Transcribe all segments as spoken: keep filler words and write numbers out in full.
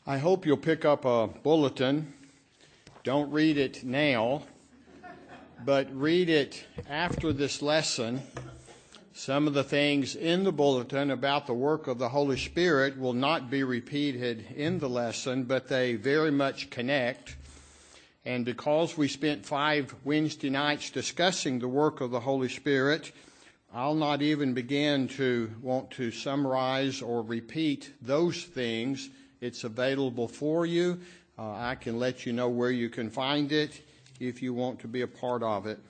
I hope you'll pick up a bulletin. Don't read it now, but read it after this lesson. Some of the things in the bulletin about the work of the Holy Spirit will not be repeated in the lesson, but they very much connect. And because we spent five Wednesday nights discussing the work of the Holy Spirit, I'll not even begin to want to summarize or repeat those things. It's available for you. Uh, I can let you know where you can find it if you want to be a part of it.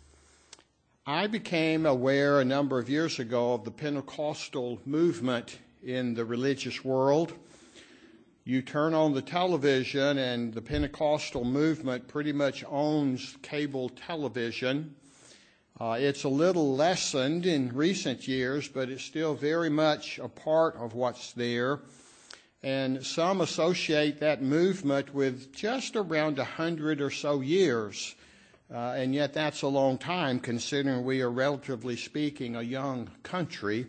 I became aware a number of years ago of the Pentecostal movement in the religious world. You turn on the television and the Pentecostal movement pretty much owns cable television. Uh, it's a little lessened in recent years, but it's still very much a part of what's there. And some associate that movement with just around a hundred or so years. Uh, and yet that's a long time considering we are, relatively speaking, a young country.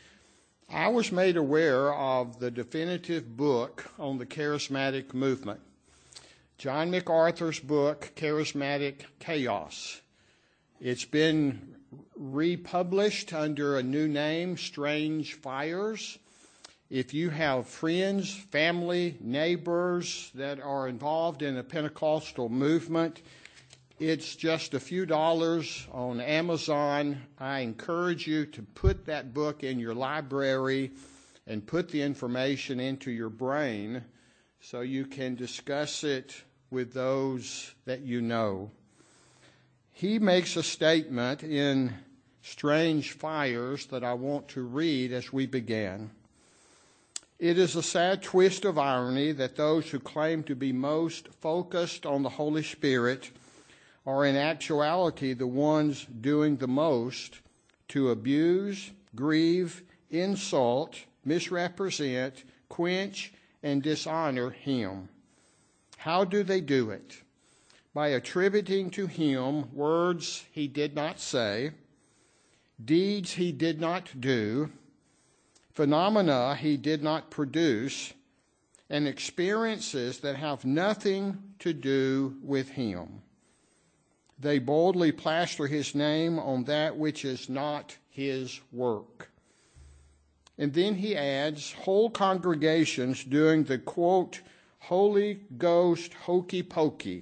I was made aware of the definitive book on the charismatic movement. John MacArthur's book, Charismatic Chaos. It's been republished under a new name, Strange Fires. If you have friends, family, neighbors that are involved in the Pentecostal movement, it's just a few dollars on Amazon. I encourage you to put that book in your library and put the information into your brain so you can discuss it with those that you know. He makes a statement in Strange Fires that I want to read as we begin. It is a sad twist of irony that those who claim to be most focused on the Holy Spirit are in actuality the ones doing the most to abuse, grieve, insult, misrepresent, quench, and dishonor Him. How do they do it? By attributing to Him words He did not say, deeds He did not do, phenomena He did not produce, and experiences that have nothing to do with Him. They boldly plaster His name on that which is not His work. And then he adds, whole congregations doing the, quote, Holy Ghost hokey pokey.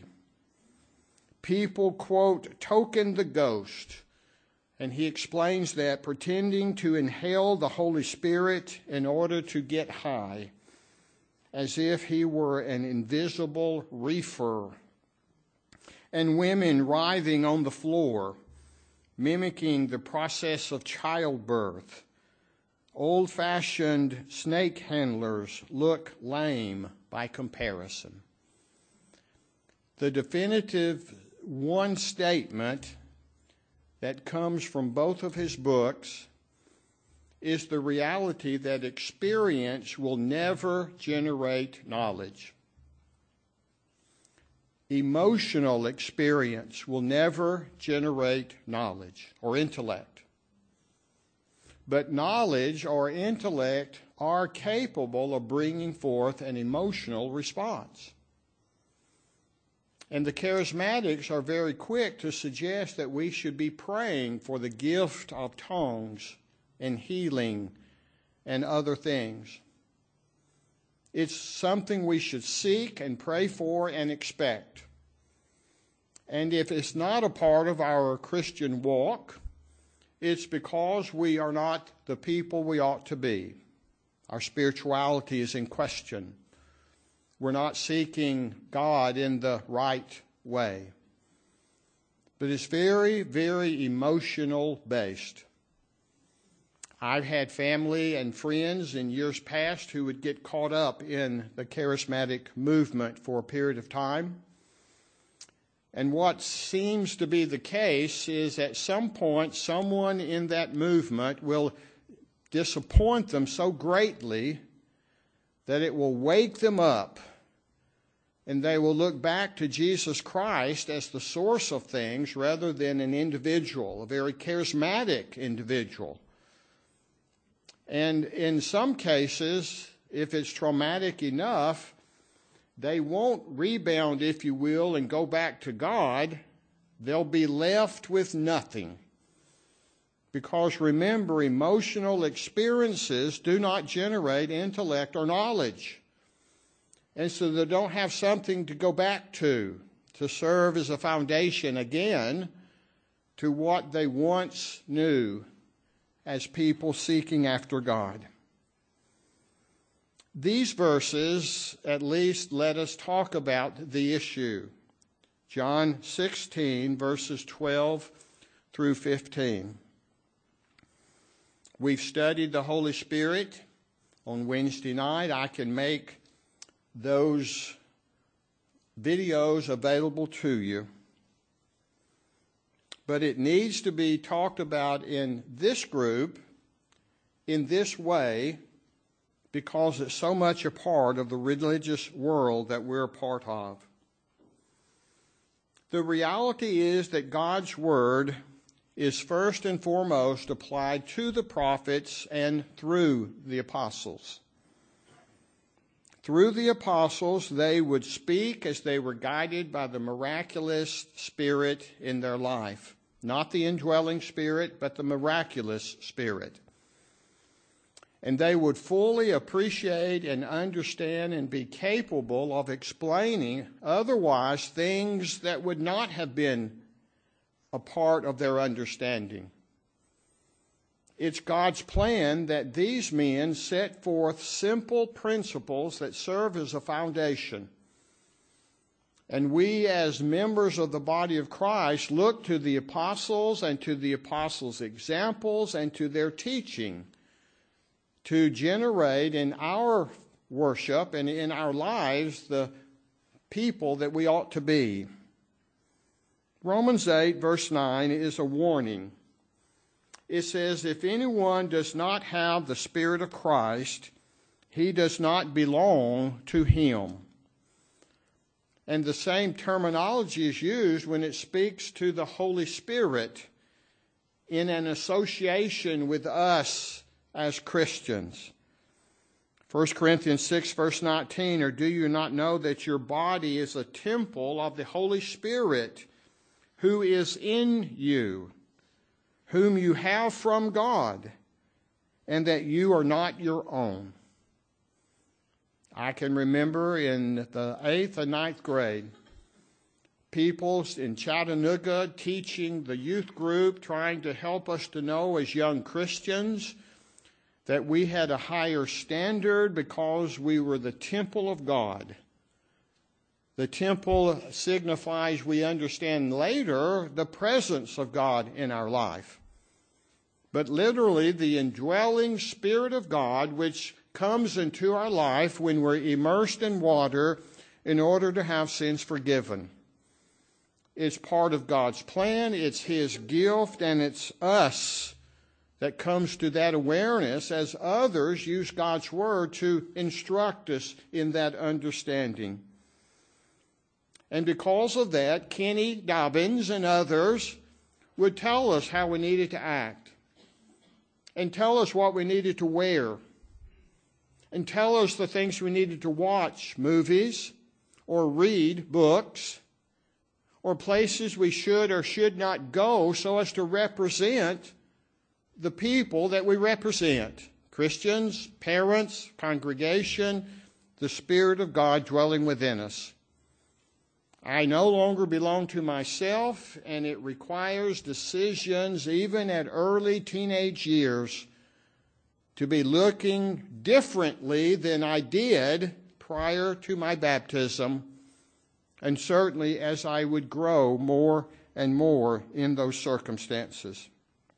People, quote, token the ghost. And he explains that pretending to inhale the Holy Spirit in order to get high, as if He were an invisible reefer. And women writhing on the floor, mimicking the process of childbirth. Old-fashioned snake handlers look lame by comparison. The definitive one statement that comes from both of his books is the reality that experience will never generate knowledge. Emotional experience will never generate knowledge or intellect. But knowledge or intellect are capable of bringing forth an emotional response. And the charismatics are very quick to suggest that we should be praying for the gift of tongues and healing and other things. It's something we should seek and pray for and expect. And if it's not a part of our Christian walk, it's because we are not the people we ought to be. Our spirituality is in question. We're not seeking God in the right way. But it's very, very emotional based. I've had family and friends in years past who would get caught up in the charismatic movement for a period of time. And what seems to be the case is at some point someone in that movement will disappoint them so greatly that it will wake them up, and they will look back to Jesus Christ as the source of things rather than an individual, a very charismatic individual. And in some cases, if it's traumatic enough, they won't rebound, if you will, and go back to God. They'll be left with nothing. Because remember, emotional experiences do not generate intellect or knowledge. And so they don't have something to go back to, to serve as a foundation again to what they once knew as people seeking after God. These verses at least let us talk about the issue. John sixteen, verses twelve through fifteen. We've studied the Holy Spirit on Wednesday night. I can make those videos available to you. But it needs to be talked about in this group, in this way, because it's so much a part of the religious world that we're a part of. The reality is that God's Word is first and foremost applied to the prophets and through the apostles. Through the apostles, they would speak as they were guided by the miraculous Spirit in their life. Not the indwelling Spirit, but the miraculous Spirit. And they would fully appreciate and understand and be capable of explaining otherwise things that would not have been a part of their understanding. It's God's plan that these men set forth simple principles that serve as a foundation. And we as members of the body of Christ look to the apostles and to the apostles' examples and to their teaching to generate in our worship and in our lives the people that we ought to be. Romans eight, verse nine, is a warning. It says, if anyone does not have the Spirit of Christ, he does not belong to him. And the same terminology is used when it speaks to the Holy Spirit in an association with us as Christians. First Corinthians six, verse nineteen, or do you not know that your body is a temple of the Holy Spirit who is in you, whom you have from God, and that you are not your own? I can remember in the eighth and ninth grade, people in Chattanooga teaching the youth group, trying to help us to know as young Christians that we had a higher standard because we were the temple of God. The temple signifies, we understand later, the presence of God in our life. But literally, the indwelling Spirit of God, which comes into our life when we're immersed in water in order to have sins forgiven. It's part of God's plan, it's His gift, and it's us that comes to that awareness as others use God's Word to instruct us in that understanding. And because of that, Kenny Dobbins and others would tell us how we needed to act, and tell us what we needed to wear, and tell us the things we needed to watch, movies, or read books, or places we should or should not go so as to represent the people that we represent. Christians, parents, congregation, the Spirit of God dwelling within us. I no longer belong to myself, and it requires decisions even at early teenage years to be looking differently than I did prior to my baptism, and certainly as I would grow more and more in those circumstances.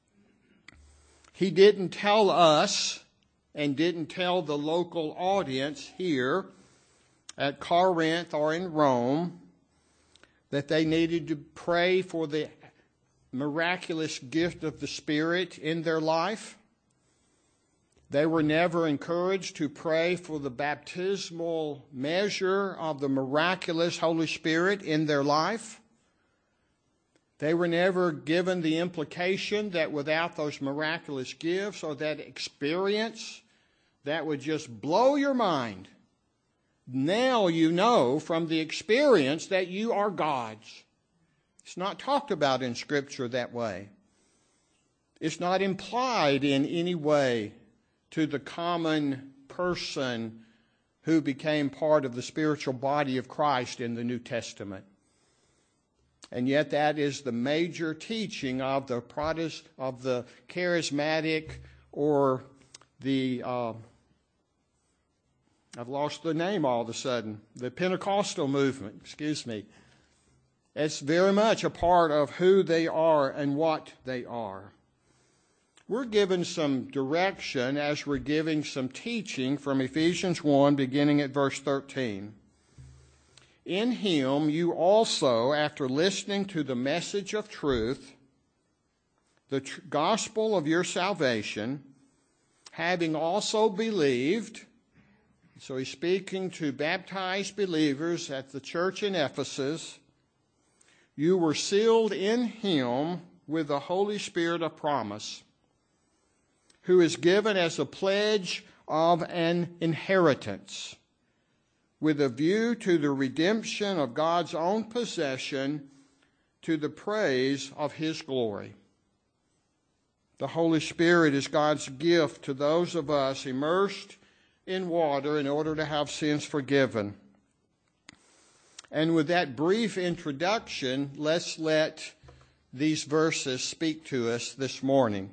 He didn't tell us and didn't tell the local audience here at Corinth or in Rome that they needed to pray for the miraculous gift of the Spirit in their life. They were never encouraged to pray for the baptismal measure of the miraculous Holy Spirit in their life. They were never given the implication that without those miraculous gifts or that experience that would just blow your mind, now you know from the experience that you are God's. It's not talked about in Scripture that way. It's not implied in any way to the common person who became part of the spiritual body of Christ in the New Testament. And yet that is the major teaching of the Protest, of the charismatic or the, uh, I've lost the name all of a sudden, the Pentecostal movement, excuse me. It's very much a part of who they are and what they are. We're given some direction as we're giving some teaching from Ephesians one, beginning at verse thirteen. In him you also, after listening to the message of truth, the tr- gospel of your salvation, having also believed, so he's speaking to baptized believers at the church in Ephesus, you were sealed in him with the Holy Spirit of promise, who is given as a pledge of an inheritance, with a view to the redemption of God's own possession, to the praise of his glory. The Holy Spirit is God's gift to those of us immersed in water in order to have sins forgiven. And with that brief introduction, let's let these verses speak to us this morning.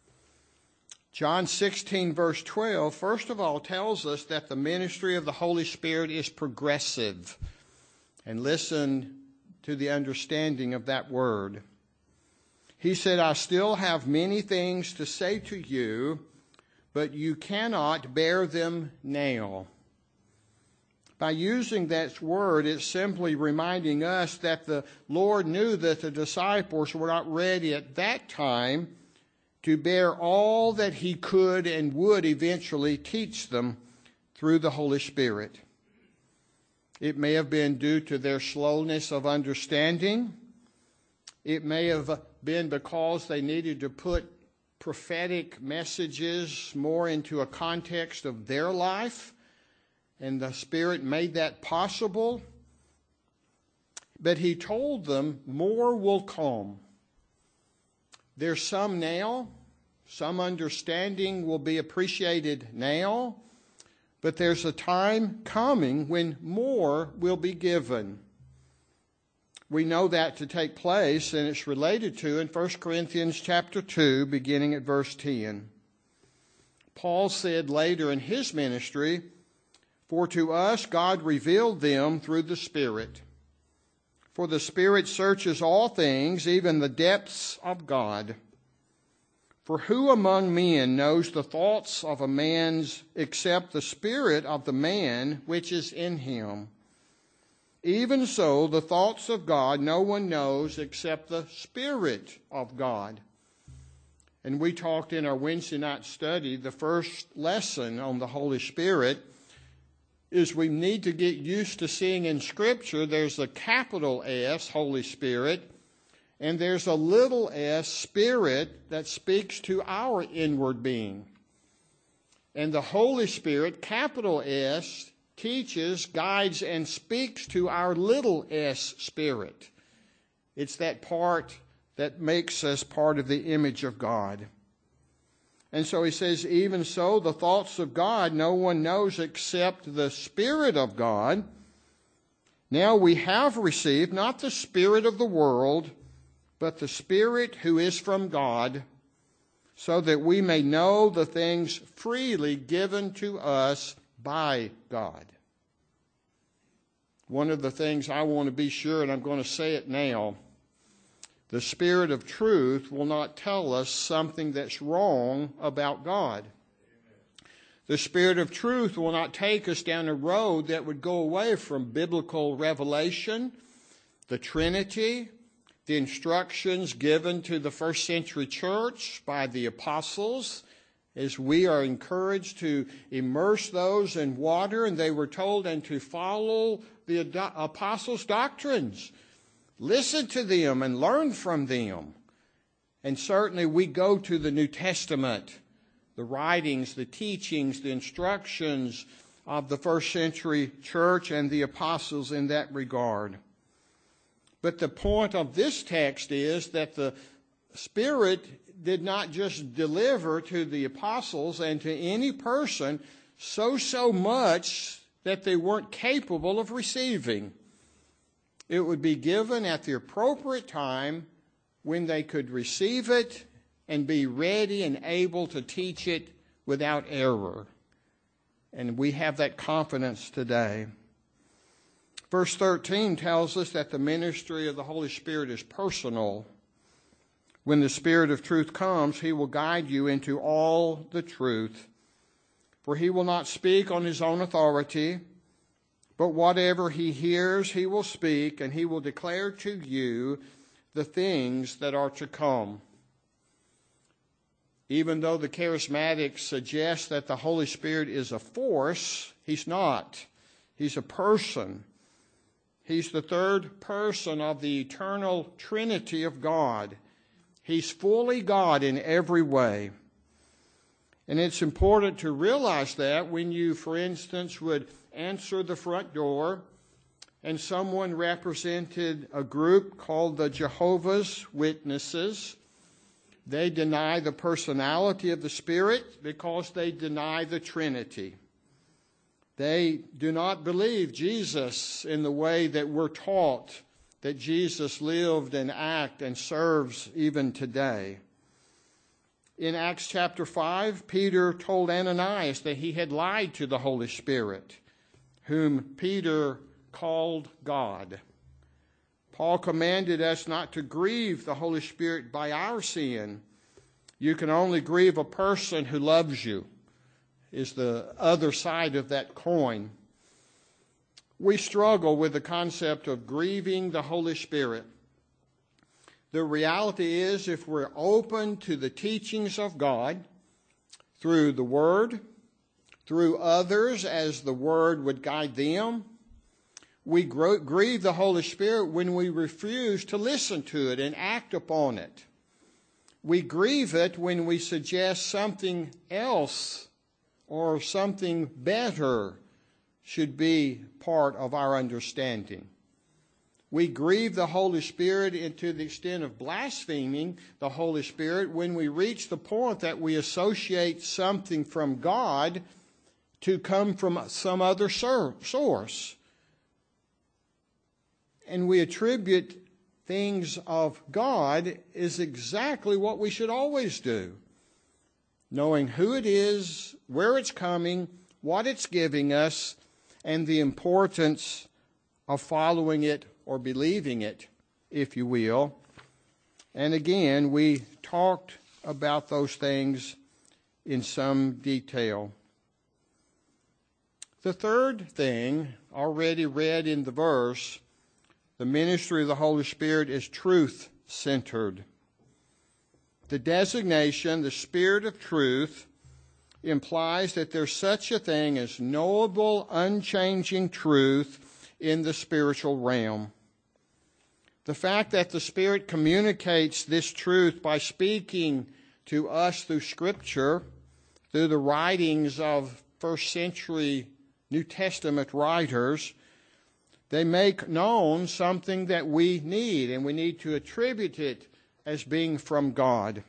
John sixteen, verse twelve, first of all, tells us that the ministry of the Holy Spirit is progressive. And listen to the understanding of that word. He said, I still have many things to say to you, but you cannot bear them now. By using that word, it's simply reminding us that the Lord knew that the disciples were not ready at that time to bear all that he could and would eventually teach them through the Holy Spirit. It may have been due to their slowness of understanding. It may have been because they needed to put prophetic messages more into a context of their life, and the Spirit made that possible. But he told them more will come. There's some now, some understanding will be appreciated now, but there's a time coming when more will be given. We know that to take place, and it's related to in First Corinthians chapter two, beginning at verse ten. Paul said later in his ministry, for to us God revealed them through the Spirit. For the Spirit searches all things, even the depths of God. For who among men knows the thoughts of a man's except the spirit of the man which is in him? Even so, the thoughts of God no one knows except the Spirit of God. And we talked in our Wednesday night study, the first lesson on the Holy Spirit is we need to get used to seeing in Scripture there's a capital S, Holy Spirit, and there's a little s, Spirit, that speaks to our inward being. And the Holy Spirit, capital S, teaches, guides, and speaks to our little s, Spirit. It's that part that makes us part of the image of God. And so he says, even so, the thoughts of God no one knows except the Spirit of God. Now we have received not the spirit of the world, but the Spirit who is from God, so that we may know the things freely given to us by God. One of the things I want to be sure, and I'm going to say it now, the Spirit of truth will not tell us something that's wrong about God. The Spirit of truth will not take us down a road that would go away from biblical revelation, the Trinity, the instructions given to the first century church by the apostles, as we are encouraged to immerse those in water, and they were told, and to follow the apostles' doctrines. Listen to them and learn from them. And certainly we go to the New Testament, the writings, the teachings, the instructions of the first century church and the apostles in that regard. But the point of this text is that the Spirit did not just deliver to the apostles and to any person so, so much that they weren't capable of receiving. It would be given at the appropriate time when they could receive it and be ready and able to teach it without error. And we have that confidence today. Verse thirteen tells us that the ministry of the Holy Spirit is personal. When the Spirit of truth comes, he will guide you into all the truth. For he will not speak on his own authority, but whatever he hears, he will speak, and he will declare to you the things that are to come. Even though the charismatics suggest that the Holy Spirit is a force, he's not. He's a person. He's the third person of the eternal Trinity of God. He's fully God in every way. And it's important to realize that when you, for instance, would answer the front door and someone represented a group called the Jehovah's Witnesses, they deny the personality of the Spirit because they deny the Trinity. They do not believe Jesus in the way that we're taught that Jesus lived and acted and serves even today. In Acts chapter five, Peter told Ananias that he had lied to the Holy Spirit, whom Peter called God. Paul commanded us not to grieve the Holy Spirit by our sin. You can only grieve a person who loves you, is the other side of that coin. We struggle with the concept of grieving the Holy Spirit. The reality is, if we're open to the teachings of God through the Word, through others as the Word would guide them, we grieve the Holy Spirit when we refuse to listen to it and act upon it. We grieve it when we suggest something else or something better should be part of our understanding. We grieve the Holy Spirit into the extent of blaspheming the Holy Spirit when we reach the point that we associate something from God to come from some other source. And we attribute things of God is exactly what we should always do. Knowing who it is, where it's coming, what it's giving us, and the importance of following it or believing it, if you will. And again, we talked about those things in some detail. The third thing, already read in the verse, the ministry of the Holy Spirit is truth-centered. The designation, the Spirit of truth, implies that there's such a thing as knowable, unchanging truth in the spiritual realm. The fact that the Spirit communicates this truth by speaking to us through Scripture, through the writings of first century New Testament writers, they make known something that we need, and we need to attribute it as being from God.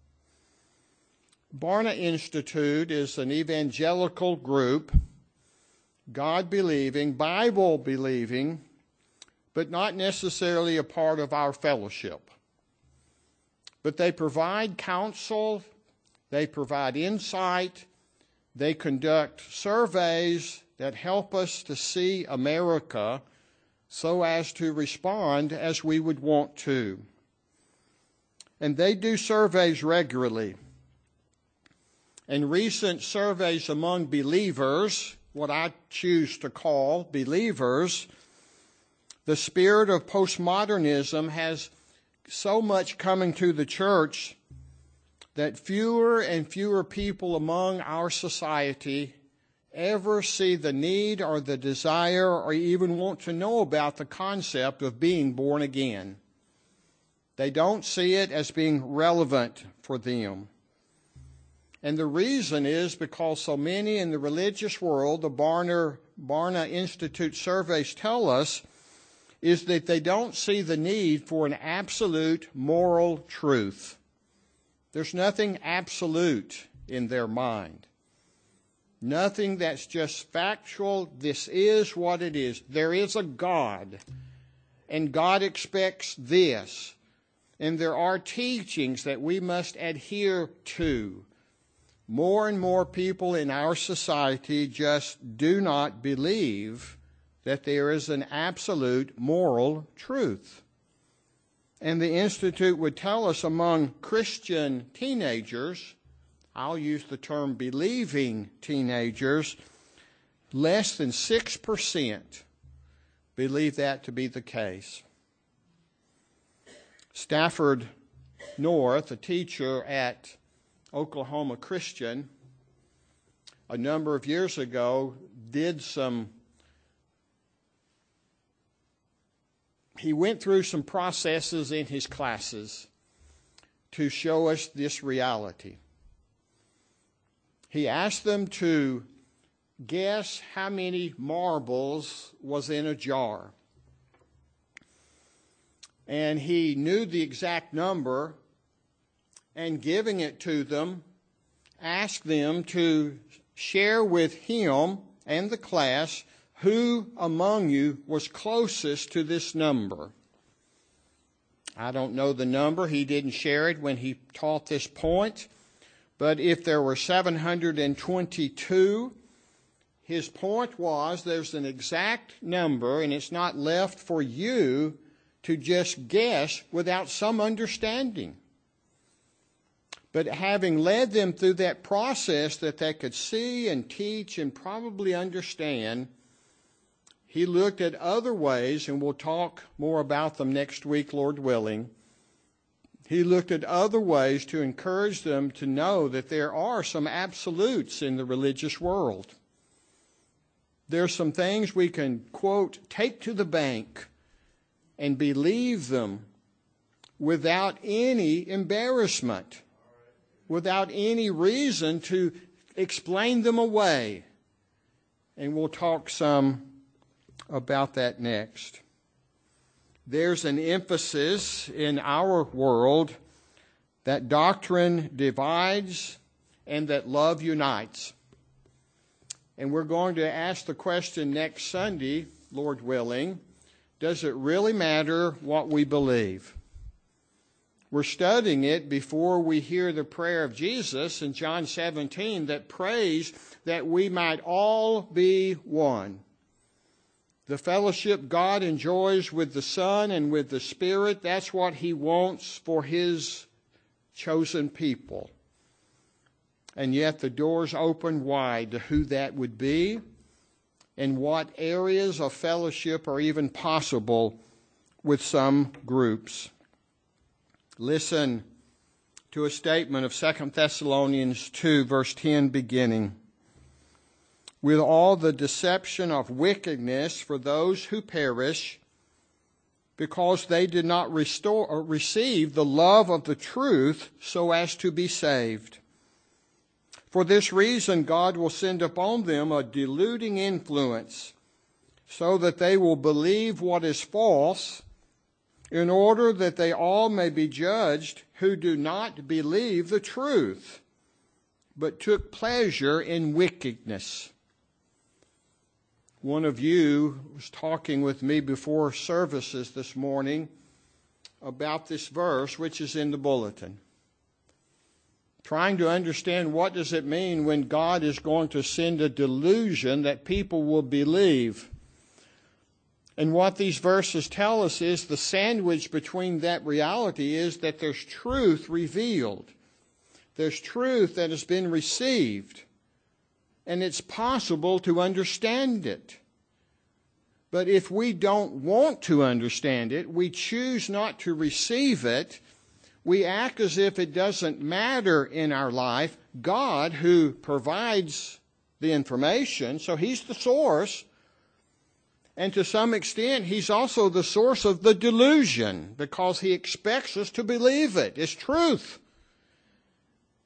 Barna Institute is an evangelical group, God-believing, Bible-believing, but not necessarily a part of our fellowship. But they provide counsel, they provide insight, they conduct surveys that help us to see America so as to respond as we would want to. And they do surveys regularly. And recent surveys among believers, what I choose to call believers, the spirit of postmodernism has so much coming to the church that fewer and fewer people among our society ever see the need or the desire or even want to know about the concept of being born again. They don't see it as being relevant for them. And the reason is because so many in the religious world, the Barna, Barna Institute surveys tell us, is that they don't see the need for an absolute moral truth. There's nothing absolute in their mind. Nothing that's just factual. This is what it is. There is a God, and God expects this. And there are teachings that we must adhere to. More and more people in our society just do not believe that there is an absolute moral truth. And the Institute would tell us among Christian teenagers, I'll use the term believing teenagers, less than six percent believe that to be the case. Stafford North, a teacher at Oklahoma Christian, a number of years ago did some, he went through some processes in his classes to show us this reality. He asked them to guess how many marbles was in a jar. And he knew the exact number, and giving it to them, asked them to share with him and the class who among you was closest to this number. I don't know the number. He didn't share it when he taught this point. But if there were seven hundred twenty-two, his point was there's an exact number, and it's not left for you to just guess without some understanding. But having led them through that process that they could see and teach and probably understand, he looked at other ways, and we'll talk more about them next week, Lord willing. He looked at other ways to encourage them to know that there are some absolutes in the religious world. There's some things we can, quote, take to the bank and believe them without any embarrassment, without any reason to explain them away. And we'll talk some about that next. There's an emphasis in our world that doctrine divides and that love unites. And we're going to ask the question next Sunday, Lord willing, does it really matter what we believe? We're studying it before we hear the prayer of Jesus in John seventeen that prays that we might all be one. The fellowship God enjoys with the Son and with the Spirit, that's what He wants for His chosen people. And yet the doors open wide to who that would be and what areas of fellowship are even possible with some groups. Listen to a statement of Second Thessalonians two, verse ten beginning. With all the deception of wickedness for those who perish, because they did not restore or receive the love of the truth so as to be saved. For this reason, God will send upon them a deluding influence, so that they will believe what is false, in order that they all may be judged who do not believe the truth, but took pleasure in wickedness. One of you was talking with me before services this morning about this verse, which is in the bulletin. Trying to understand what does it mean when God is going to send a delusion that people will believe. And what these verses tell us is the sandwich between that reality is that there's truth revealed. There's truth that has been received. And it's possible to understand it. But if we don't want to understand it, we choose not to receive it, we act as if it doesn't matter in our life. God, who provides the information, so He's the source, and to some extent, He's also the source of the delusion, because He expects us to believe it. It's truth.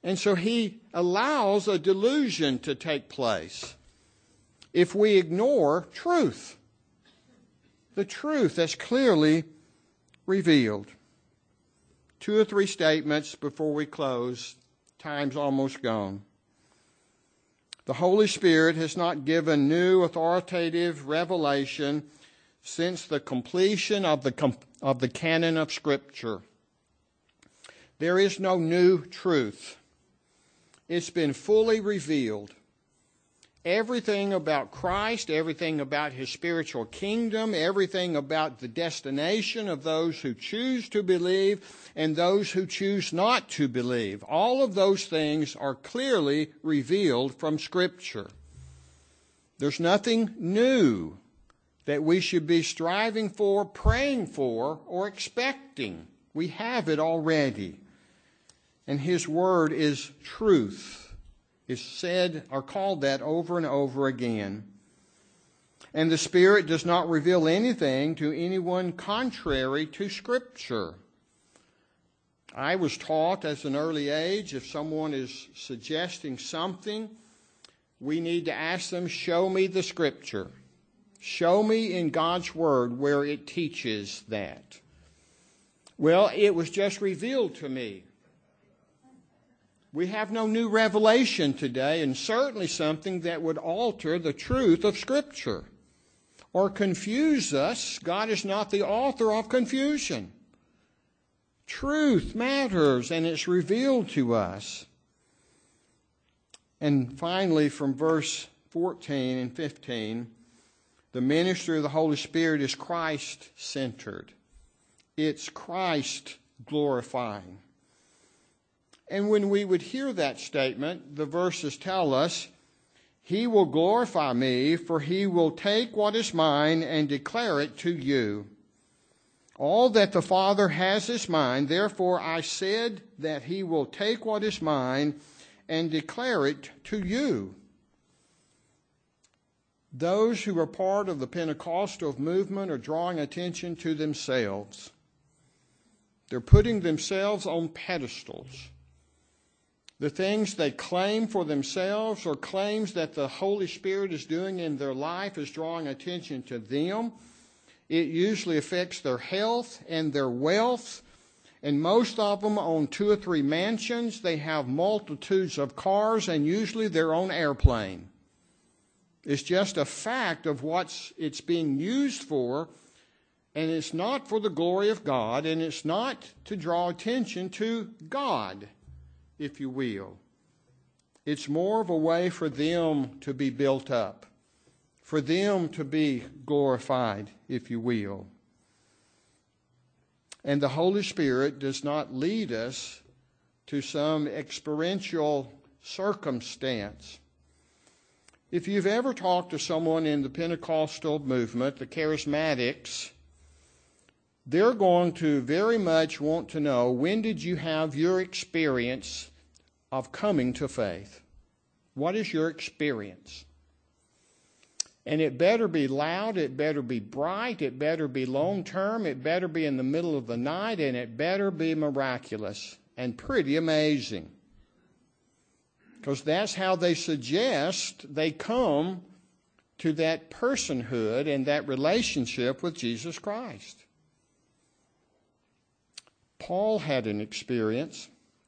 And so he allows a delusion to take place if we ignore truth, the truth that's clearly revealed. Two or three statements before we close. Time's almost gone. The Holy Spirit has not given new authoritative revelation since the completion of the, of the canon of Scripture. There is no new truth. It's been fully revealed. Everything about Christ, everything about His spiritual kingdom, everything about the destination of those who choose to believe and those who choose not to believe. All of those things are clearly revealed from Scripture. There's nothing new that we should be striving for, praying for, or expecting. We have it already. And His Word is truth. Is said or called that over and over again. And the Spirit does not reveal anything to anyone contrary to Scripture. I was taught at an early age, if someone is suggesting something, we need to ask them, show me the Scripture. Show me in God's Word where it teaches that. Well, it was just revealed to me. We have no new revelation today, and certainly something that would alter the truth of Scripture or confuse us. God is not the author of confusion. Truth matters, and it's revealed to us. And finally, from verse fourteen and fifteen, the ministry of the Holy Spirit is Christ-centered. It's Christ-glorifying. And when we would hear that statement, the verses tell us, He will glorify me, for He will take what is mine and declare it to you. All that the Father has is mine. Therefore I said that He will take what is mine and declare it to you. Those who are part of the Pentecostal movement are drawing attention to themselves. They're putting themselves on pedestals. The things they claim for themselves or claims that the Holy Spirit is doing in their life is drawing attention to them. It usually affects their health and their wealth. And most of them own two or three mansions. They have multitudes of cars and usually their own airplane. It's just a fact of what it's being used for. And it's not for the glory of God. And it's not to draw attention to God, if you will. It's more of a way for them to be built up, for them to be glorified, if you will. And the Holy Spirit does not lead us to some experiential circumstance. If you've ever talked to someone in the Pentecostal movement, the Charismatics, they're going to very much want to know, when did you have your experience of coming to faith? What is your experience? And it better be loud, it better be bright, it better be long-term, it better be in the middle of the night, and it better be miraculous and pretty amazing. Because that's how they suggest they come to that personhood and that relationship with Jesus Christ. Paul had an experience.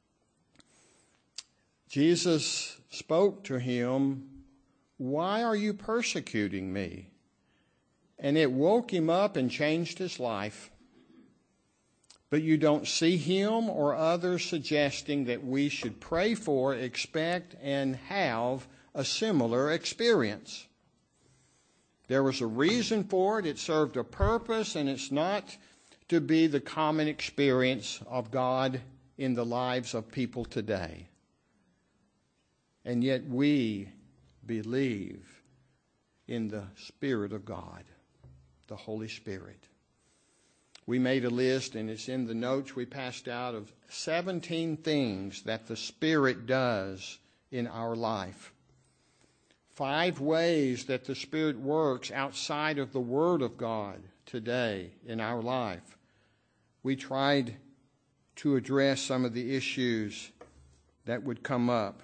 Jesus spoke to him, "Why are you persecuting me?" And it woke him up and changed his life. But you don't see him or others suggesting that we should pray for, expect, and have a similar experience. There was a reason for it. It served a purpose, and it's not to be the common experience of God in the lives of people today. And yet we believe in the Spirit of God, the Holy Spirit. We made a list, and it's in the notes we passed out, of seventeen things that the Spirit does in our life. Five ways that the Spirit works outside of the Word of God today in our life. We tried to address some of the issues that would come up.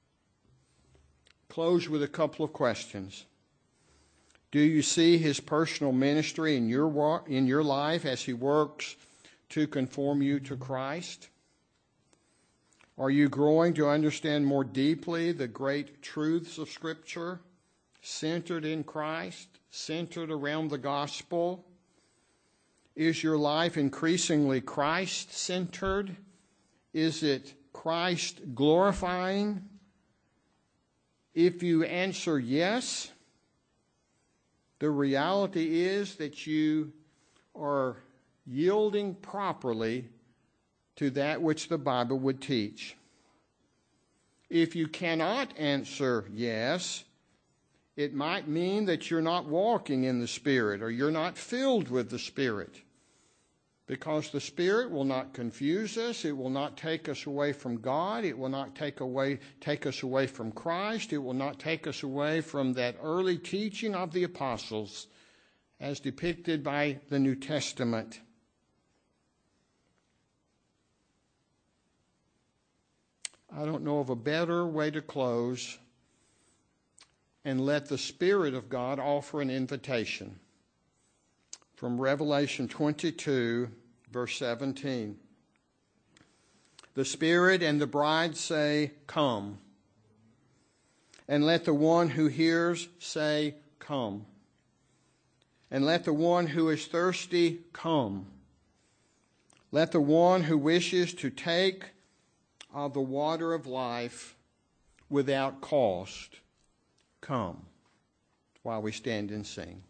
Close with a couple of questions. Do you see his personal ministry in your in your life as he works to conform you to Christ? Are you growing to understand more deeply the great truths of Scripture, centered in Christ, centered around the gospel? Is your life increasingly Christ-centered? Is it Christ-glorifying? If you answer yes, the reality is that you are yielding properly to that which the Bible would teach. If you cannot answer yes, it might mean that you're not walking in the Spirit or you're not filled with the Spirit. Because the Spirit will not confuse us. It will not take us away from God. It will not take away, take us away from Christ. It will not take us away from that early teaching of the apostles as depicted by the New Testament. I don't know of a better way to close and let the Spirit of God offer an invitation. From Revelation twenty-two, verse seventeen. The Spirit and the bride say, "Come." And let the one who hears say, "Come." And let the one who is thirsty come. Let the one who wishes to take of the water of life without cost come, while we stand and sing.